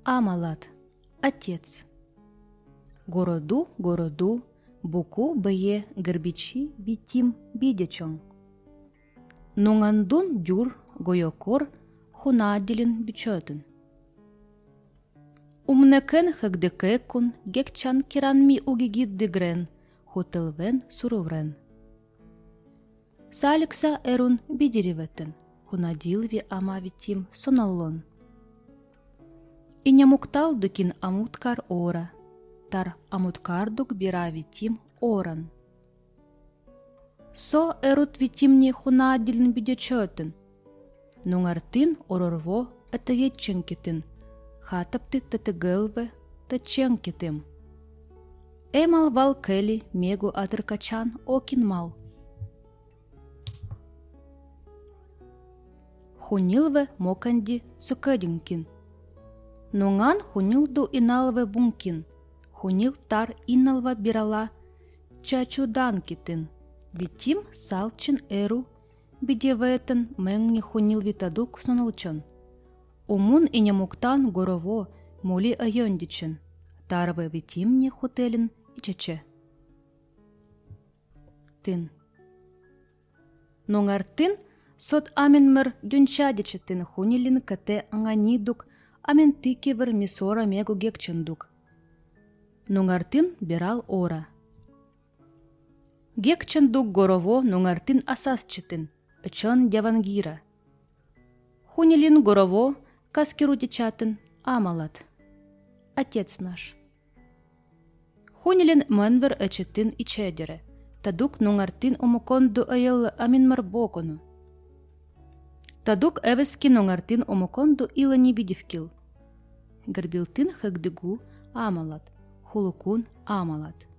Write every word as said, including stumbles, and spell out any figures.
Амалат, отец. Городу, городу, буку бeye гербичи битим бидечон. Нуңандун дюр гойокор хунаделин бичотын. Умнекен хэгдекекун гекчан киранми угигит дегрен, хотелвен суроврен. Саликса эрун бидереветін, хунадилви амавитим соналлон. Инямуктал дукин амуткар ора, тар амуткардук биравитим оран. Со эрут витимни хунадилин бидечотын, нуңартын орорво этагетченкетин, хатапты тетегелве теченкетим. Эмал вал кели мегу атыркачан окинмал. Хунилве моканди сукадинкин. Нуңан хунилду иналве бункин. Хунил тар иналва бирала чачуданкитин. Витим салчин эру бидеветен мэнгни хунил витадук соналчон. Умун инямуктан горово мули айондичен. Тарве витимни хотелин ичече. Тин. Нуңартын сот аменмер дюнчадичетин хунилин кате анганидук амен тикевер мисора мегу гекчендук. Нуңартын бирал ора. Гекчендук горово нуңартын асасчетин, ычон девангира. Хунилин горово каскирутичатын амалат. Отец наш. Хунилин мэнвер ычетин ичедере, тадук нуңартын умуконду айыл аминмар бокону. Тадук эвески нуңартын умуконду илани бидивкил. Гарбилтын хэгдыгу амалат, хулукун амалат.